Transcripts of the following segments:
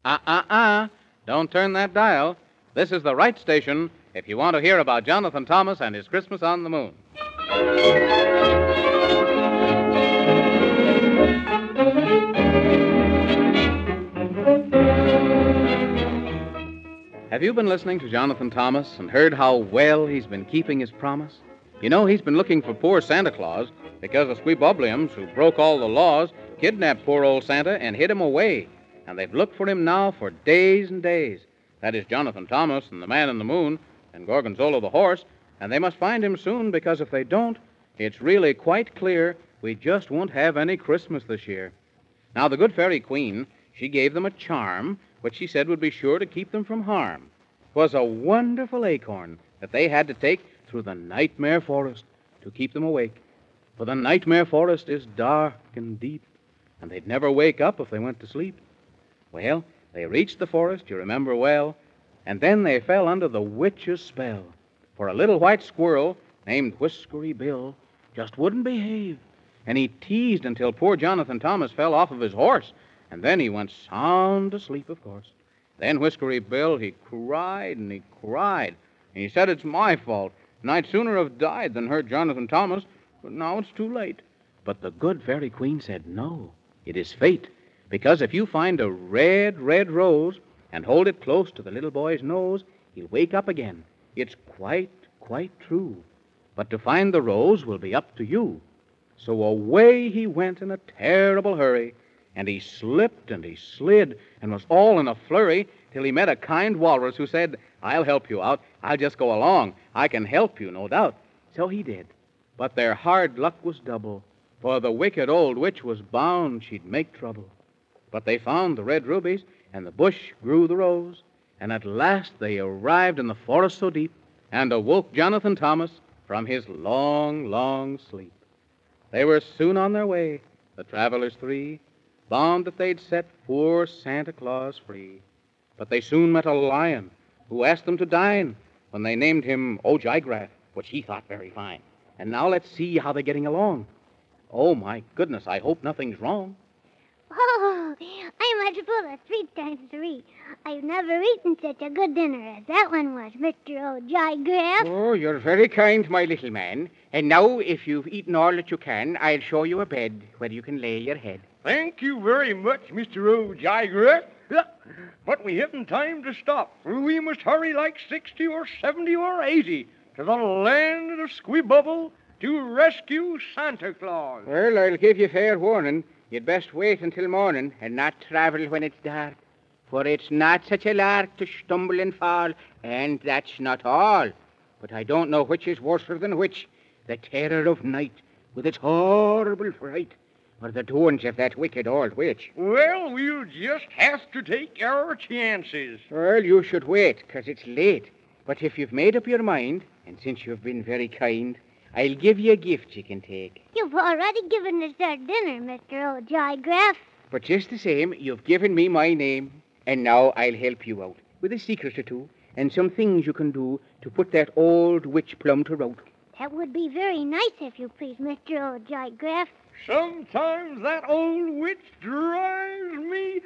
Don't turn that dial. This is the right station if you want to hear about Jonathan Thomas and his Christmas on the Moon. Have you been listening to Jonathan Thomas and heard how well he's been keeping his promise? You know, he's been looking for poor Santa Claus because the Squeebubliums, who broke all the laws, kidnapped poor old Santa and hid him away. And they've looked for him now for days and days. That is Jonathan Thomas and the Man in the Moon and Gorgonzola the horse, and they must find him soon because if they don't, it's really quite clear we just won't have any Christmas this year. Now, the good fairy queen, she gave them a charm which she said would be sure to keep them from harm. It was a wonderful acorn that they had to take through the nightmare forest to keep them awake. For the nightmare forest is dark and deep, and they'd never wake up if they went to sleep. Well, they reached the forest, you remember well, and then they fell under the witch's spell. For a little white squirrel named Whiskery Bill just wouldn't behave, and he teased until poor Jonathan Thomas fell off of his horse, and then he went sound asleep, of course. Then Whiskery Bill, he cried and he cried, and he said it's my fault, and I'd sooner have died than hurt Jonathan Thomas, but now it's too late. But the good fairy queen said no, it is fate, because if you find a red, red rose and hold it close to the little boy's nose, he'll wake up again. It's quite true. But to find the rose will be up to you. So away he went in a terrible hurry, and he slipped and he slid and was all in a flurry till he met a kind walrus who said, I'll help you out. I'll just go along. I can help you, no doubt. So he did. But their hard luck was double, for the wicked old witch was bound she'd make trouble. But they found the red rubies, and the bush grew the rose, and at last they arrived in the forest so deep and awoke Jonathan Thomas from his long, long sleep. They were soon on their way, the travelers three, bound that they'd set poor Santa Claus free. But they soon met a lion who asked them to dine when they named him Ojigraph, which he thought very fine. And now let's see how they're getting along. Oh, my goodness, I hope nothing's wrong. Oh, I'm much full of 3 times 3. I've never eaten such a good dinner as that one was, Mr. Ojigraph. Oh, you're very kind, my little man. And now, if you've eaten all that you can, I'll show you a bed where you can lay your head. Thank you very much, Mr. Ojigraph. But we haven't time to stop, for we must hurry like 60 or 70 or 80 to the land of Squeebubble to rescue Santa Claus. Well, I'll give you fair warning. You'd best wait until morning and not travel when it's dark. For it's not such a lark to stumble and fall, and that's not all. But I don't know which is worse than which, the terror of night with its horrible fright, or the doings of that wicked old witch. Well, we'll just have to take our chances. Well, you should wait, 'cause it's late. But if you've made up your mind, and since you've been very kind, I'll give you a gift you can take. You've already given us our dinner, Mr. Ojigraph. But just the same, you've given me my name, and now I'll help you out with a secret or two and some things you can do to put that old witch plumb to rout. That would be very nice, if you please, Mr. Ojigraph. Sometimes that old witch drives me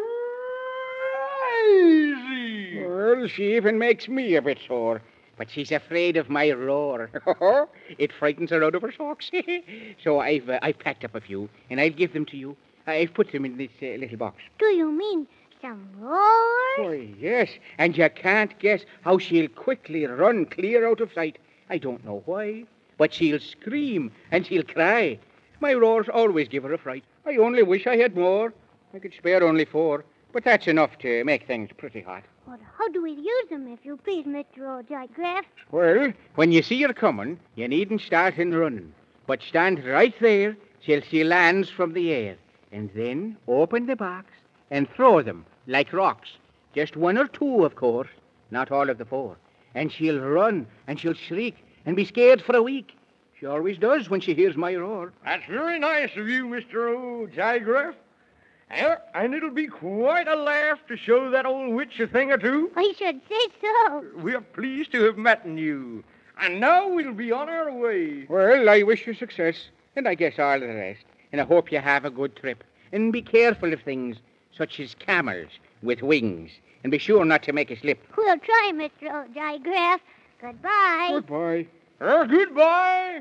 crazy. Well, she even makes me a bit sore. But she's afraid of my roar. It frightens her out of her socks. So I've packed up a few, and I'll give them to you. I've put them in this little box. Do you mean some roars? Oh, yes. And you can't guess how she'll quickly run clear out of sight. I don't know why, but she'll scream and she'll cry. My roars always give her a fright. I only wish I had more. I could spare only 4, but that's enough to make things pretty hot. But how do we use them, if you please, Mr. Ojigraph? Well, when you see her coming, you needn't start in running, but stand right there till she lands from the air, and then open the box and throw them like rocks. Just 1 or 2, of course, not all of the 4. And she'll run and she'll shriek and be scared for a week. She always does when she hears my roar. That's very nice of you, Mr. Ojigraph. And it'll be quite a laugh to show that old witch a thing or two. I should say so. We're pleased to have met you. And now we'll be on our way. Well, I wish you success, and I guess all the rest. And I hope you have a good trip. And be careful of things such as camels with wings. And be sure not to make a slip. We'll try, Mr. Old Jigraph. Goodbye. Goodbye. Goodbye.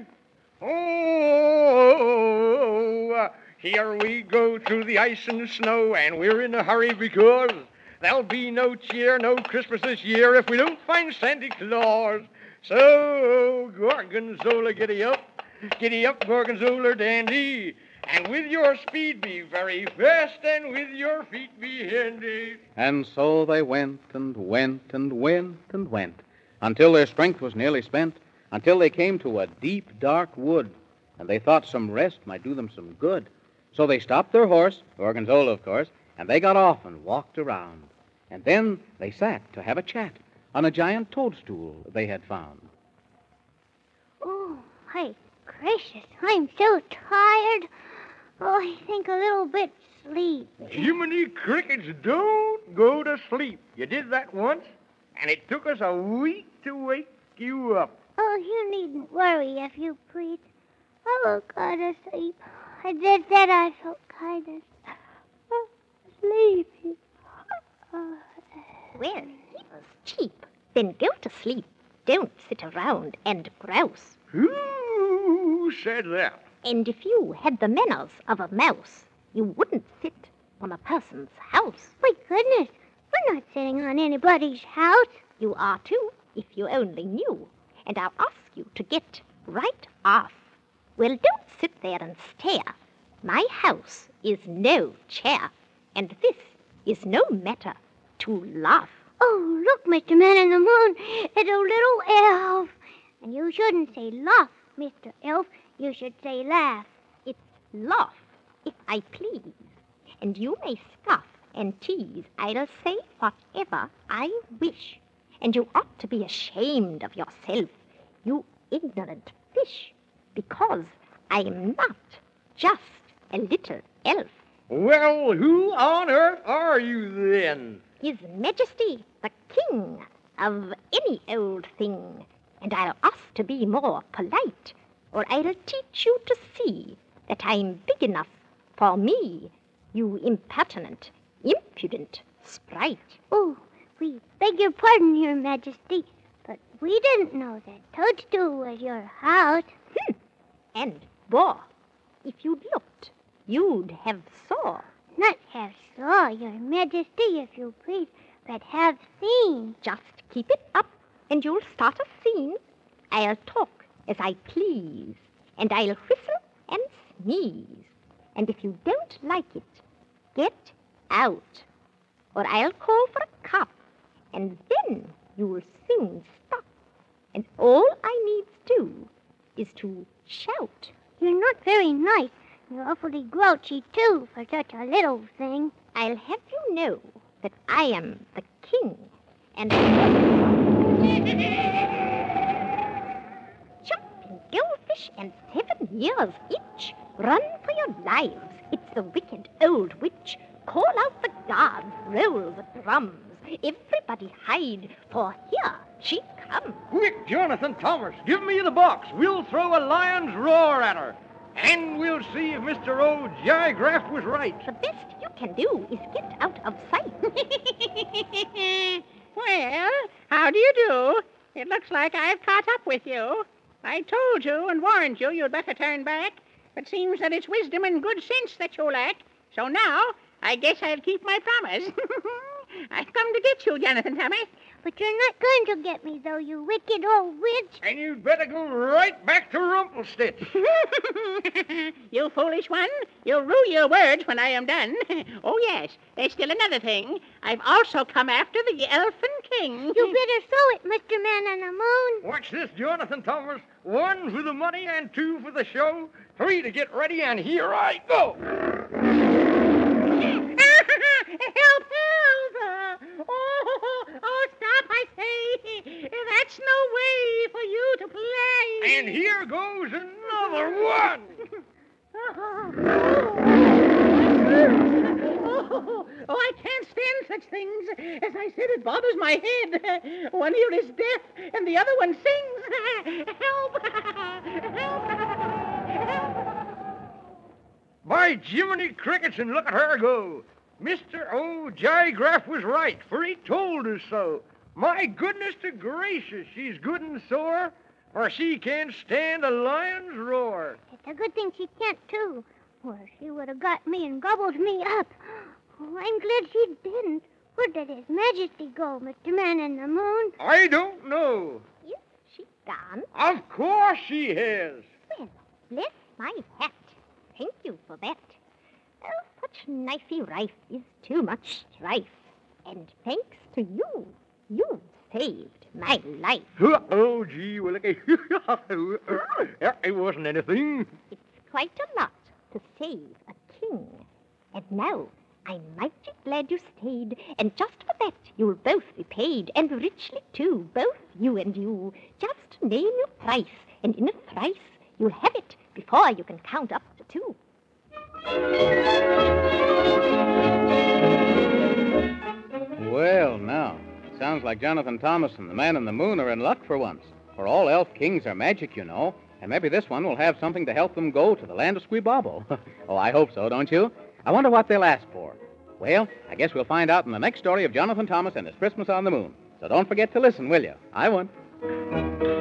Oh, here we go through the ice and the snow, and we're in a hurry because there'll be no cheer, no Christmas this year if we don't find Santa Claus. So, Gorgonzola, giddy up, Gorgonzola dandy, and with your speed be very fast, and with your feet be handy. And so they went and went and went and went, until their strength was nearly spent, until they came to a deep, dark wood, and they thought some rest might do them some good. So they stopped their horse, Gorgonzola, of course, and they got off and walked around. And then they sat to have a chat on a giant toadstool they had found. Oh, my gracious, I'm so tired. Oh, I think a little bit sleep. Jiminy Crickets, don't go to sleep. You did that once, and it took us a week to wake you up. Oh, you needn't worry, if you please. I will go to sleep. I did that, I felt kind of sleepy. Well, he was cheap. Then go to sleep. Don't sit around and grouse. Who said that? And if you had the manners of a mouse, you wouldn't sit on a person's house. My goodness, we're not sitting on anybody's house. You are too, if you only knew. And I'll ask you to get right off. Well, don't sit there and stare. My house is no chair, and this is no matter to laugh. Oh, look, Mr. Man in the Moon, it's a little elf. And you shouldn't say laugh, Mr. Elf. You should say laugh. It's laugh, if I please. And you may scoff and tease. I'll say whatever I wish. And you ought to be ashamed of yourself, you ignorant fish, because I am not just a little elf. Well, who on earth are you then? His Majesty, the King of any old thing. And I'll ask to be more polite, or I'll teach you to see that I'm big enough for me, you impertinent, impudent sprite. Oh, we beg your pardon, Your Majesty, but we didn't know that Toadstool was your house. And, boy, if you'd looked, you'd have saw. Not have saw, Your Majesty, if you please, but have seen. Just keep it up, and you'll start a scene. I'll talk as I please, and I'll whistle and sneeze. And if you don't like it, get out, or I'll call for a cop, and then you'll soon stop. And all I need do is to shout. You're not very nice. You're awfully grouchy, too, for such a little thing. I'll have you know that I am the king, and jumping goldfish and 7 years each. Run for your lives. It's the wicked old witch. Call out the guards, roll the drums. Everybody hide, for here she comes. Quick, Jonathan Thomas, give me the box. We'll throw a lion's roar at her. And we'll see if Mr. O'Jigraff was right. The best you can do is get out of sight. Well, how do you do? It looks like I've caught up with you. I told you and warned you you'd better turn back. It seems that it's wisdom and good sense that you lack. So now, I guess I'll keep my promise. I've come to get you, Jonathan Thomas. But you're not going to get me, though, you wicked old witch. And you'd better go right back to Rumplestitch. You foolish one. You'll rue your words when I am done. Oh, yes, there's still another thing. I've also come after the Elfin King. You better sew it, Mr. Man on the Moon. Watch this, Jonathan Thomas. 1 for the money and 2 for the show. 3 to get ready, and here I go. Help, help! Oh, stop, I say. That's no way for you to play. And here goes another one. Oh, I can't stand such things. As I said, it bothers my head. One ear is deaf, and the other one sings. Help! Help! Help! By Jiminy Crickets, and look at her go. Mr. O'Jygraff was right, for he told us so. My goodness to gracious, she's good and sore, for she can't stand a lion's roar. It's a good thing she can't, too, or she would have got me and gobbled me up. Oh, I'm glad she didn't. Where did His Majesty go, Mr. Man in the Moon? I don't know. Is she gone? Of course she has. Well, bless my hat. Thank you for that. Oh, such nicey rife is too much strife. And thanks to you, you saved my life. Oh, gee, well, it wasn't anything. It's quite a lot to save a king. And now I'm mighty glad you stayed, and just for that you'll both be paid, and richly too, both you and you. Just name your price, and in a thrice you'll have it before you can count up to 2. Well, now, it sounds like Jonathan Thomas and the Man in the Moon are in luck for once. For all elf kings are magic, you know, and maybe this one will have something to help them go to the land of Squeebobble. Oh, I hope so, don't you? I wonder what they'll ask for. Well, I guess we'll find out in the next story of Jonathan Thomas and his Christmas on the Moon. So don't forget to listen, will you? I won't.